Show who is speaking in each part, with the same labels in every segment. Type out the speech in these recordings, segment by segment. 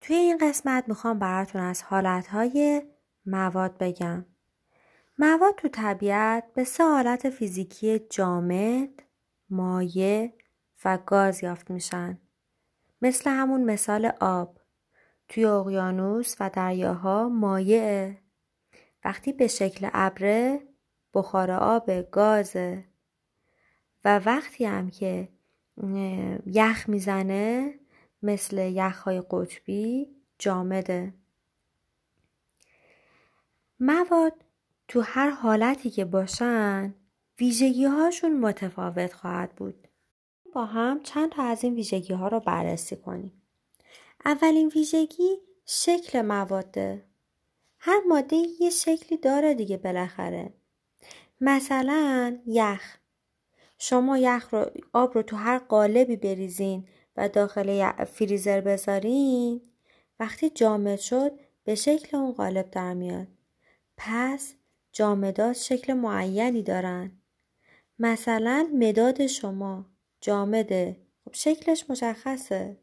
Speaker 1: توی این قسمت میخوام براتون از حالتهای مواد بگم. مواد تو طبیعت به 3 حالت فیزیکی جامد، مایع و گاز یافت میشن. مثل همون مثال آب. توی اقیانوس و دریاها مایعه. وقتی به شکل ابره بخار آب گازه و وقتی هم که یخ میزنه مثل یخ‌های قطبی جامده. مواد تو هر حالتی که باشن ویژگی هاشون متفاوت خواهد بود. با هم چند تا از این ویژگی ها رو بررسی کنیم. اولین ویژگی شکل مواده. هر ماده یه شکلی داره دیگه بالاخره. مثلا یخ. شما آب رو تو هر قالبی بریزین و داخل فریزر بذارین، وقتی جامد شد به شکل اون قالب در میاد. پس جامدات شکل معینی دارن. مثلا مداد شما جامده، خب شکلش مشخصه.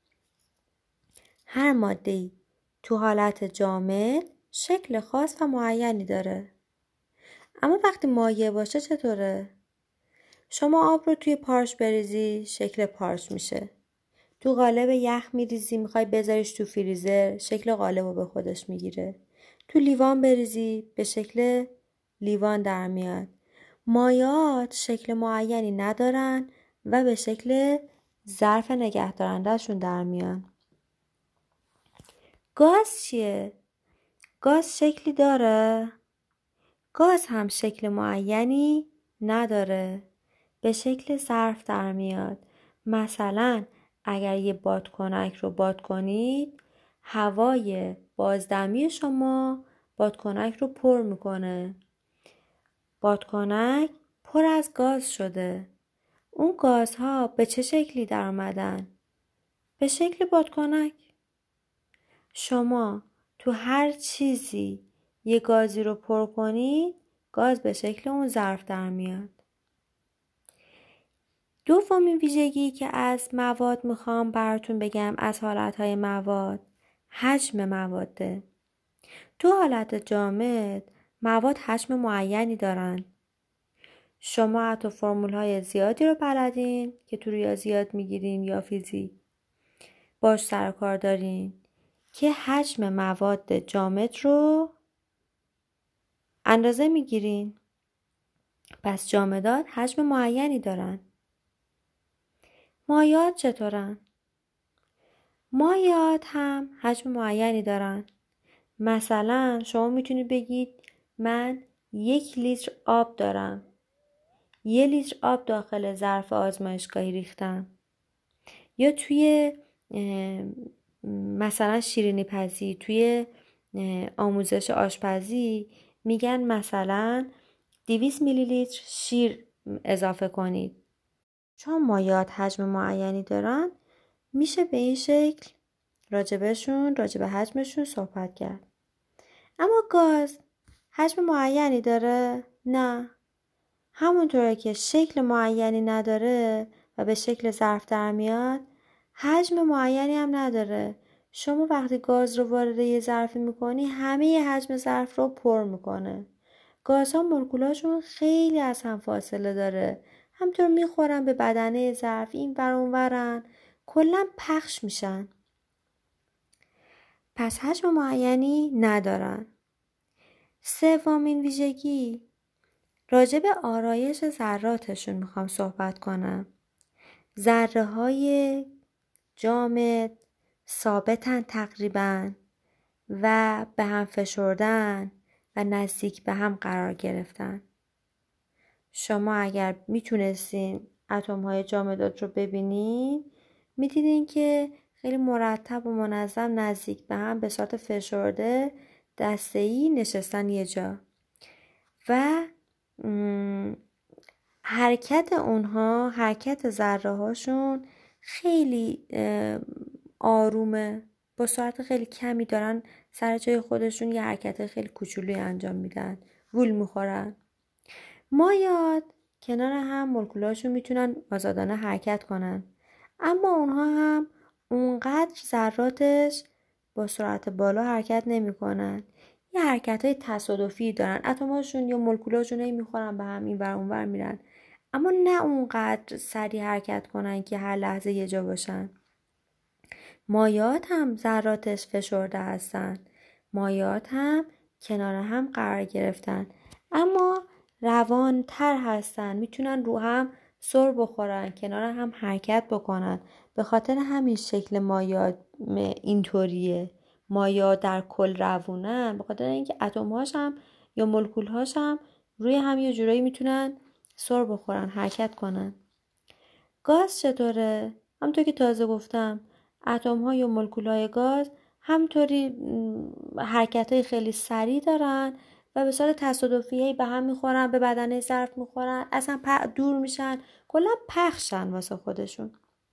Speaker 1: هر ماده‌ای تو حالت جامد شکل خاص و معینی داره. اما وقتی مایع باشه چطوره؟ شما آب رو توی پارچ بریزی شکل پارچ میشه. تو قالب یخ میریزی میخوای بذاریش تو فریزر شکل قالب رو به خودش میگیره. تو لیوان بریزی به شکل لیوان در میاد. مایعات شکل معینی ندارن و به شکل ظرف نگه دارنده‌شون در میان. گاز چیه؟ گاز شکلی داره؟ گاز هم شکل معینی نداره. به شکل ظرف در میاد. مثلا اگر یه بادکنک رو باد کنید، هوای بازدمی شما بادکنک رو پر میکنه. بادکنک پر از گاز شده. اون گازها به چه شکلی در اومدن؟ به شکل بادکنک. شما تو هر چیزی یه گازی رو پر کنید، گاز به شکل اون ظرف در میاد. دومین ویژگی که از مواد میخوام براتون بگم، از حالتهای مواد، حجم مواده. تو حالت جامد مواد حجم معینی دارن. شما حتی فرمول‌های زیادی رو بلدین که تو ریاضیات میگیرین یا فیزیک باش سر کار دارین که حجم مواد جامد رو اندازه میگیرین. پس جامدات حجم معینی دارن. مایعات چطورن؟ مایعات هم حجم معینی دارن. مثلا شما میتونید بگید من 1 لیتر آب دارم. 1 لیتر آب داخل ظرف آزمایشگاهی ریختم. یا توی مثلا شیرینی پزی، توی آموزش آشپزی میگن مثلا 200 میلی لیتر شیر اضافه کنید. چون مایعات حجم معینی دارن میشه به این شکل راجب حجمشون صحبت کرد. اما گاز حجم معینی داره؟ نه. همونطوره که شکل معینی نداره و به شکل ظرف در میاد، حجم معینی هم نداره. شما وقتی گاز رو وارد یه ظرفی میکنی همه ی حجم ظرف رو پر میکنه. گازها مولکولاشون خیلی از هم فاصله داره. همطور میخورن به بدنه ظرف، این ور اون ورن، کلا پخش میشن. پس حجم معینی ندارن. سومین ویژگی، راجع به آرایش ذراتشون میخوام صحبت کنم. ذره های جامد ثابتن تقریبا و به هم فشردن و نزدیک به هم قرار گرفتن. شما اگر میتونستین اتم های جامدات رو ببینین، میدیدین که خیلی مرتب و منظم نزدیک به هم به صورت فشرده دسته‌ای نشستن یه جا و حرکت اونها، حرکت ذره هاشون خیلی آرومه، با سرعت خیلی کمی دارن سر جای خودشون یه حرکت خیلی کوچولویی انجام میدن، وول میخورن. مایعات کنار هم مولکولاشون میتونن آزادانه حرکت کنن، اما اونها هم اونقدر ذراتش با سرعت بالا حرکت نمی‌کنن. یه حرکت‌های تصادفی دارن. اتم‌هاشون یا مولکول‌هاشون می‌خورن به هم، اینور اونور میرن. اما نه اونقدر سریع حرکت کنن که هر لحظه یه جا باشن. مایعات هم ذراتش فشرده هستن. مایعات هم کنار هم قرار گرفتن. اما روانتر هستن. میتونن رو هم سر بخورن. کنار هم حرکت بکنن. به خاطر همین شکل مایعات اینطوریه. مایعات در کل روونن. به خاطر اینکه اتم‌هاش هم یا مولکول‌هاش هم روی هم یه جورایی میتونن سر بخورن، حرکت کنن. گاز چطوره؟ همونطور که تازه گفتم، اتم‌ها یا مولکول‌های گاز همطوری حرکت‌های خیلی سریع دارن و به صورت تصادفی به هم میخورن، به بدنه ظرف میخورن، اصلا دور میشن، کلا پخشن واسه خودشون.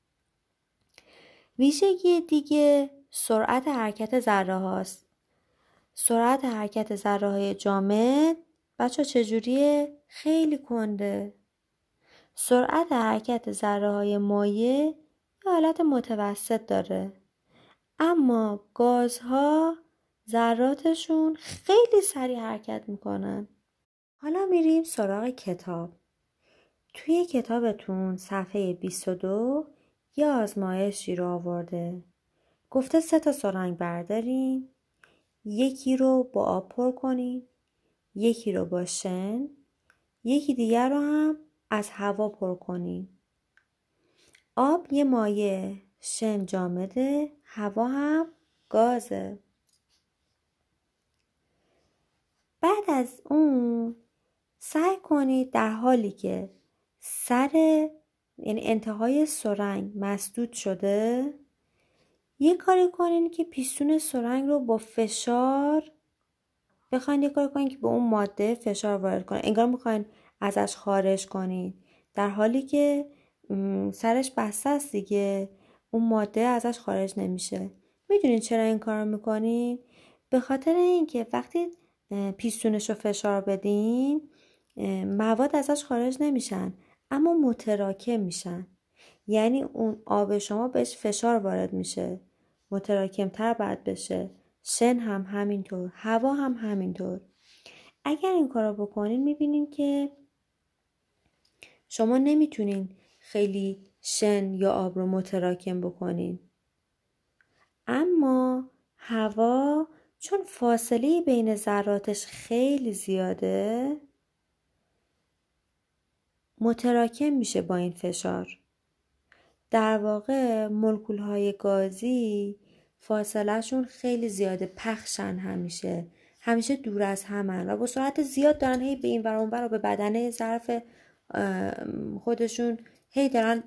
Speaker 1: ویژگی دیگه سرعت حرکت ذره هاست. سرعت حرکت ذره های جامد بچه چجوریه؟ خیلی کنده. سرعت حرکت ذره‌های مایع یه حالت متوسط داره. اما گازها ذراتشون خیلی سریع حرکت میکنن. حالا میریم سراغ کتاب. توی کتابتون صفحه 22 یه آزمایشی رو آورده. گفته 3 سرنگ بردارین. یکی رو با آب پر کنین. یکی رو با شن. یکی دیگر رو هم از هوا پر کنین. آب یه مایع، شن جامده، هوا هم گازه. بعد از اون سعی کنید در حالی که یعنی انتهای سرنگ مسدود شده، یه کاری کنین که پیستون سرنگ رو با فشار بخواین یه کاری کنین که به اون ماده فشار وارد کنین. انگار میخواین ازش خارج کنین، در حالی که سرش بسته است دیگه، اون ماده ازش خارج نمیشه. میدونین چرا این کار رو میکنین؟ به خاطر اینکه وقتی پیستونش رو فشار بدین، مواد ازش خارج نمیشن اما متراکم میشن. یعنی اون آب شما بهش فشار وارد میشه، متراکم تر باید بشه. شن هم همینطور، هوا هم همینطور. اگر این کار رو بکنین میبینین که شما نمیتونین خیلی شن یا آب رو متراکم بکنین. اما هوا چون فاصله بین ذراتش خیلی زیاده، متراکم میشه با این فشار. در واقع مولکول‌های گازی فاصلهشون خیلی زیاده، پخشن، همیشه دور از همن و با سرعت زیاد دارن هی به این ور اون ور و به بدنه ظرف خودشون هی دارن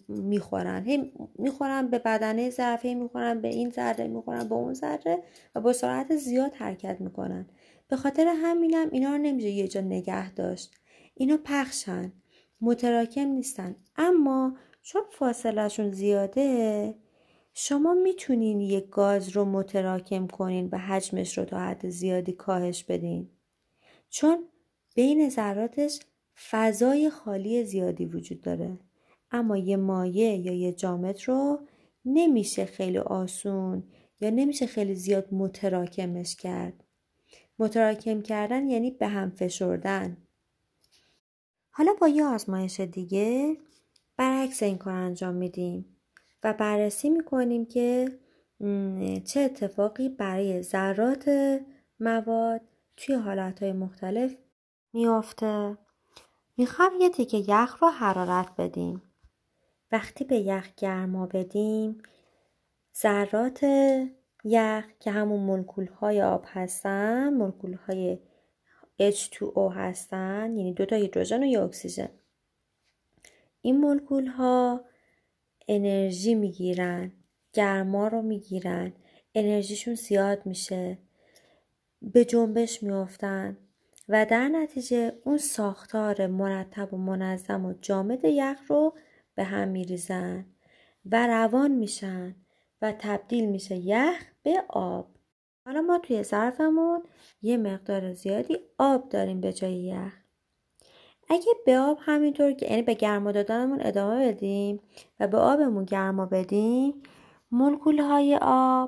Speaker 1: میخورن به بدنه ظرف، هی میخورن به این ذره، میخورن به اون ذره و با سرعت زیاد حرکت میکنن. به خاطر همینم اینا رو نمیشه یه جا نگه داشت. اینا پخشن، متراکم نیستن. اما چون فاصلهشون زیاده، شما میتونین یک گاز رو متراکم کنین و حجمش رو تا حد زیادی کاهش بدین، چون بین ذراتش فضای خالی زیادی وجود داره. اما یه مایع یا یه جامد رو نمیشه خیلی آسون یا نمیشه خیلی زیاد متراکمش کرد. متراکم کردن یعنی به هم فشردن. حالا با یه آزمایش دیگه برعکس این کار انجام میدیم و بررسی میکنیم که چه اتفاقی برای ذرات مواد توی حالتهای مختلف میافته. میخوام یه تیکه یخ رو حرارت بدیم. وقتی به یخ گرما بدیم، ذرات یخ که همون مولکول های آب هستن، مولکول های H2O هستن، یعنی 2 هیدروژن و 1 اکسیژن، این مولکول ها انرژی میگیرن، گرما رو میگیرن، انرژیشون زیاد میشه، به جنبش میافتن و در نتیجه اون ساختار مرتب و منظم و جامد یخ رو به هم میریزن و روان میشن و تبدیل میشه یخ به آب. حالا ما توی ظرفمون یه مقدار زیادی آب داریم به جای یخ. اگه به آب همینطور که یعنی به گرما دادنمون ادامه بدیم و به آبمون گرما بدیم، مولکول های آب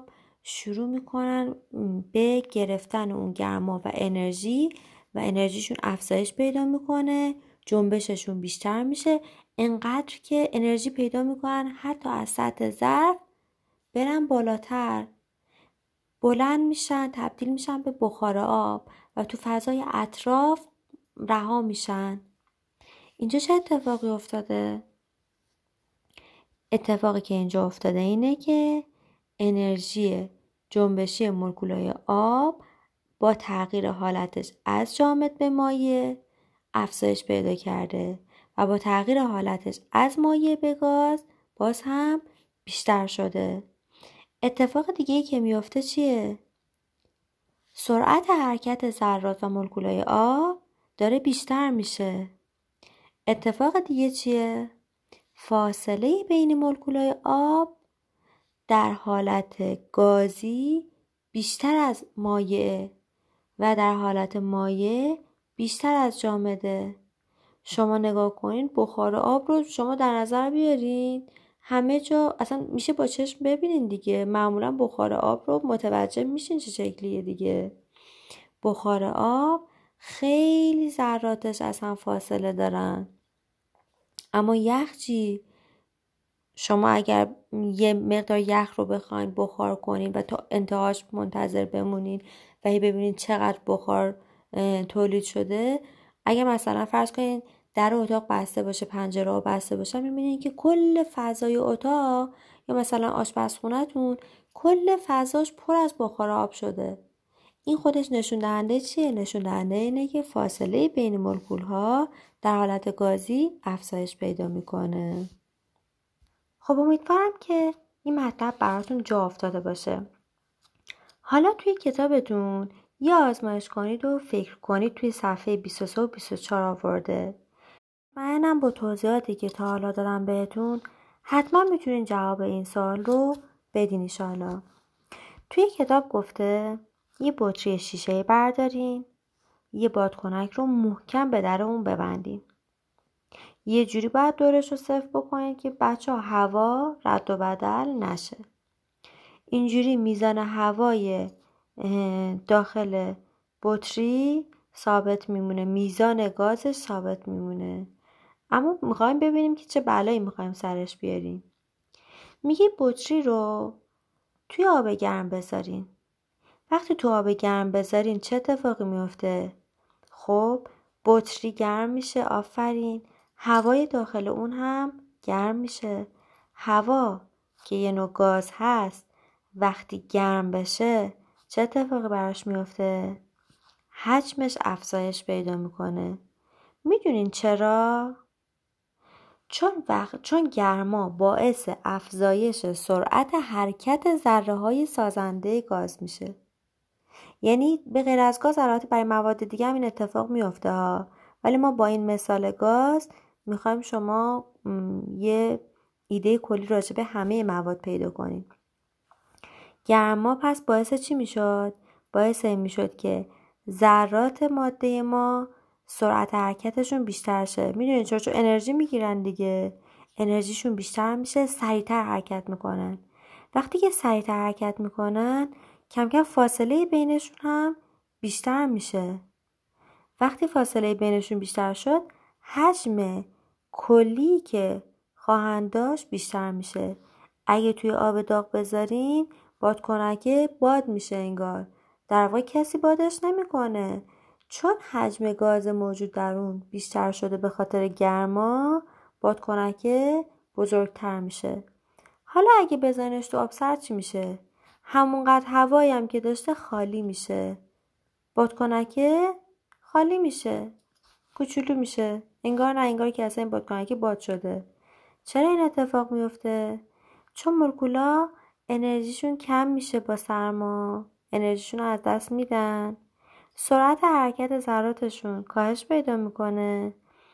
Speaker 1: شروع میکنن به گرفتن اون گرما و انرژیشون افزایش پیدا میکنه، جنبششون بیشتر میشه، انقدر که انرژی پیدا میکنن حتی از سطح ظرف برن بالاتر، بلند میشن، تبدیل میشن به بخار آب و تو فضای اطراف رها میشن. اینجا چه اتفاقی افتاده؟ اتفاقی که اینجا افتاده اینه که انرژی جنبشی مولکولای آب با تغییر حالتش از جامد به مایع افزایش پیدا کرده و با تغییر حالتش از مایع به گاز باز هم بیشتر شده. اتفاق دیگه‌ای که میفته چیه؟ سرعت حرکت ذرات و مولکولای آب داره بیشتر میشه. اتفاق دیگه چیه؟ فاصله بین مولکولای آب در حالت گازی بیشتر از مایع و در حالت مایع بیشتر از جامده. شما نگاه کنین بخار آب رو شما در نظر بیارین، همه جا اصلا میشه با چشم ببینین دیگه. معمولا بخار آب رو متوجه میشین چه شکلیه دیگه. بخار آب خیلی ذراتش از هم فاصله دارن. اما یخچی، شما اگر یه مقدار یخ رو بخواین بخار کنین و تا انتهاش منتظر بمونین و هی ببینین چقدر بخار تولید شده، اگر مثلا فرض کنین در اتاق بسته باشه، پنجره ها بسته باشه، میبینین که کل فضای اتاق یا مثلا آشپزخونه‌تون کل فضاش پر از بخار آب شده. این خودش نشون دهنده چیه؟ نشون دهنده اینه که فاصله بین مولکول ها در حالت گازی افزایش پیدا میکنه. خب امیدوارم که این مطلب براتون جا افتاده باشه. حالا توی کتابتون یه آزمایش کنید و فکر کنید توی صفحه 23 و 24 آورده. منم با توضیحاتی که تا حالا دادم بهتون حتما میتونین جواب این سوال رو بدین انشالله. توی کتاب گفته یه بطری شیشه‌ای بردارین، یه بادکنک رو محکم به در اون ببندین. یه جوری باید دورش رو صفر بکنید که بچه‌ها هوا رد و بدل نشه. اینجوری میزان هوای داخل بطری ثابت میمونه، میزان گازش ثابت میمونه. اما میخوایم ببینیم که چه بلایی میخوایم سرش بیاریم. میگه بطری رو توی آب گرم بذارین. وقتی تو آب گرم بذارین چه اتفاقی میفته؟ خب بطری گرم میشه، آفرین، هوای داخل اون هم گرم میشه. هوا که یه نوع گاز هست وقتی گرم بشه چه اتفاقی براش میفته؟ حجمش افزایش پیدا میکنه. میدونین چرا؟ چون گرما باعث افزایش سرعت حرکت ذره های سازنده گاز میشه. یعنی به غیر از گاز البته برای مواد دیگه هم این اتفاق میفته ها، ولی ما با این مثال گاز میخوایم شما یه ایده کلی راجع به همه مواد پیدا کنیم. گرما پس باعث چی میشد؟ باعث این میشد که ذرات ماده ما سرعت حرکتشون بیشتر شه. میدونید چون انرژی میگیرن دیگه، انرژیشون بیشتر میشه، سریعتر حرکت میکنن. وقتی که سریعتر حرکت میکنن کم کم فاصله بینشون هم بیشتر میشه. وقتی فاصله بینشون بیشتر شد حجم کلی که خواهند داشت بیشتر میشه. اگه توی آب داغ بذارین بادکنکه باد میشه انگار، در واقع کسی بادش نمیکنه، چون حجم گاز موجود در اون بیشتر شده به خاطر گرما بادکنکه بزرگتر میشه. حالا اگه بزنش تو آب سرد چی میشه؟ همونقدر هوایی هم که داشته خالی میشه، بادکنکه خالی میشه، کوچولو میشه، انگار نه انگار که اصلا این بادکنکه باد شده. چرا این اتفاق میفته؟ چون مولکولا انرژیشون کم میشه، با سرما انرژیشون رو از دست میدن، سرعت حرکت ذراتشون کاهش پیدا میکنه،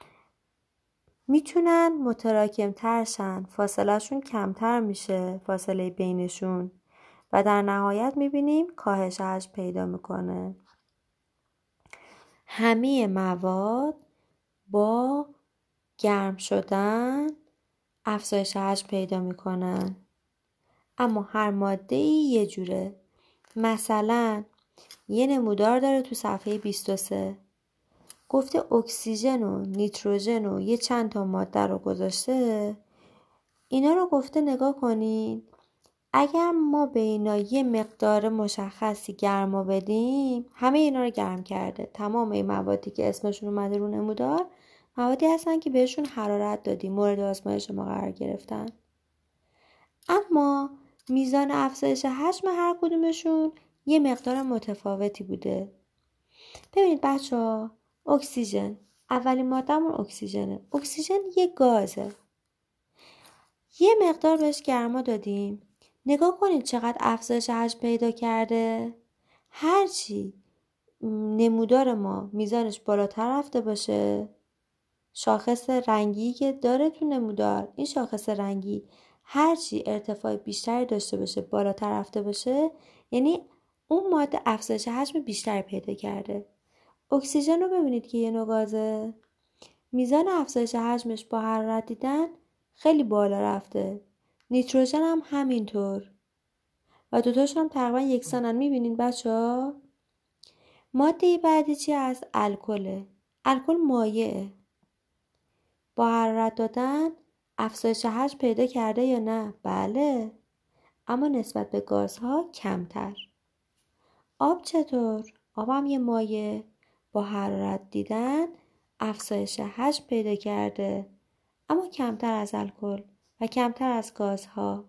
Speaker 1: میتونن متراکم ترشن، فاصلهشون کمتر میشه، فاصله بینشون، و در نهایت میبینیم کاهش حجم پیدا میکنه. همه مواد با گرم شدن افزایش حجم پیدا میکنن، اما هر ماده‌ای یه جوره. مثلا یه نمودار داره تو صفحه 23. گفته اکسیژن و نیتروژن و یه چند تا ماده رو گذاشته. اینا رو گفته نگاه کنین. اگر ما به اینا یه مقدار مشخصی گرما بدیم، همه اینا رو گرم کرده. تمام این موادی که اسمشون اومده رو نمودار موادی هستن که بهشون حرارت دادیم، مورد آزمایش ما قرار گرفتن. اما میزان افزایش حجم هر کدومشون یه مقدار متفاوتی بوده. ببینید بچه‌ها، اکسیژن، اولین مادهمون اکسیژنه. اکسیژن یه گازه. یه مقدار بهش گرما دادیم. نگاه کنید چقدر افزایش حجم پیدا کرده. هرچی نمودار ما میزانش بالاتر رفته باشه، شاخص رنگی که داره تو نمودار، این شاخص رنگی هرچی ارتفاع بیشتری داشته باشه، بالاتر رفته باشه، یعنی اون ماده افزایش حجم بیشتری پیدا کرده. اکسیژن رو ببینید که یه نوع گازه. میزان افزایش حجمش با حرارت دیدن خیلی بالا رفته. نیتروژن هم همینطور. و دوتاشون هم تقریبا یکسانن. میبینین بچه‌ها؟ ماده بعدی چی هست؟ الکله. الکل مایعه. با حرارت دادن افزایش حجم پیدا کرده یا نه؟ بله. اما نسبت به گازها کمتر. آب چطور؟ آب هم یه مایع. با حرارت دیدن افزایش حجم پیدا کرده، اما کمتر از الکل و کمتر از گازها.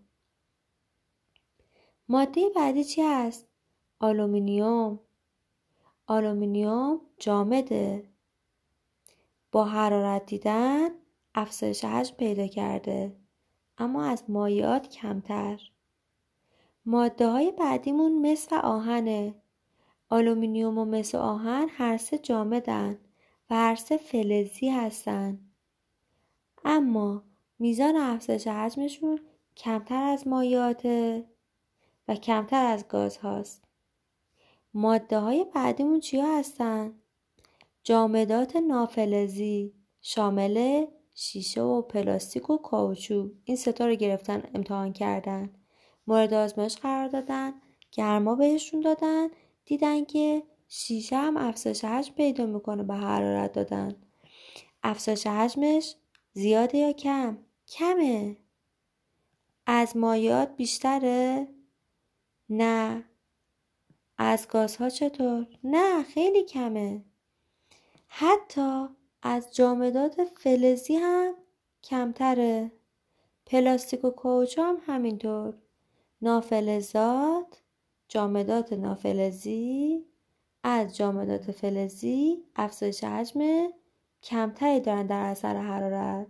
Speaker 1: ماده بعدی چی هست؟ آلومینیوم. آلومینیوم جامده. با حرارت دیدن افزایش حجم پیدا کرده، اما از مایعات کمتر. ماده های بعدیمون مس و آهنه. آلومینیوم و مس و آهن هر سه جامدن و هر سه فلزی هستن، اما میزان افزایش حجمشون کمتر از مایعاته و کمتر از گاز هاست. ماده های بعدیمون چیا هستن؟ جامدات نافلزی، شامل شیشه و پلاستیک و کاوچو. این ستا رو گرفتن امتحان کردن، مورد آزمایش قرار دادن، گرما بهشون دادن، دیدن که شیشه هم افزایش حجم پیدا میکنه به حرارت دادن. افزایش حجمش زیاده یا کم؟ کمه. از مایعات بیشتره؟ نه. از گازها چطور؟ نه، خیلی کمه. حتی از جامدات فلزی هم کمتره. پلاستیک و کاوچو هم همینطور. نافلزات، جامدات نافلزی از جامدات فلزی افزایش حجم کمتری دارن در اثر حرارت.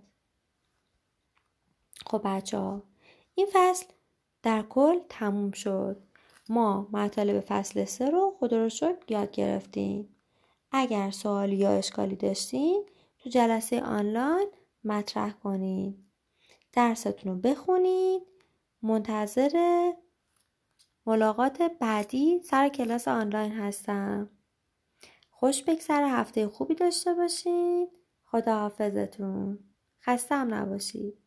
Speaker 1: خب بچه‌ها، این فصل در کل تموم شد. ما مطالب فصل 3 رو خدا رو شکر یاد گرفتیم. اگر سوالی یا اشکالی داشتین تو جلسه آنلاین مطرح کنین. درستون رو بخونین. منتظر ملاقات بعدی سر کلاس آنلاین هستم. خوش بگذره، هفته خوبی داشته باشین. خداحافظتون. خسته هم نباشید.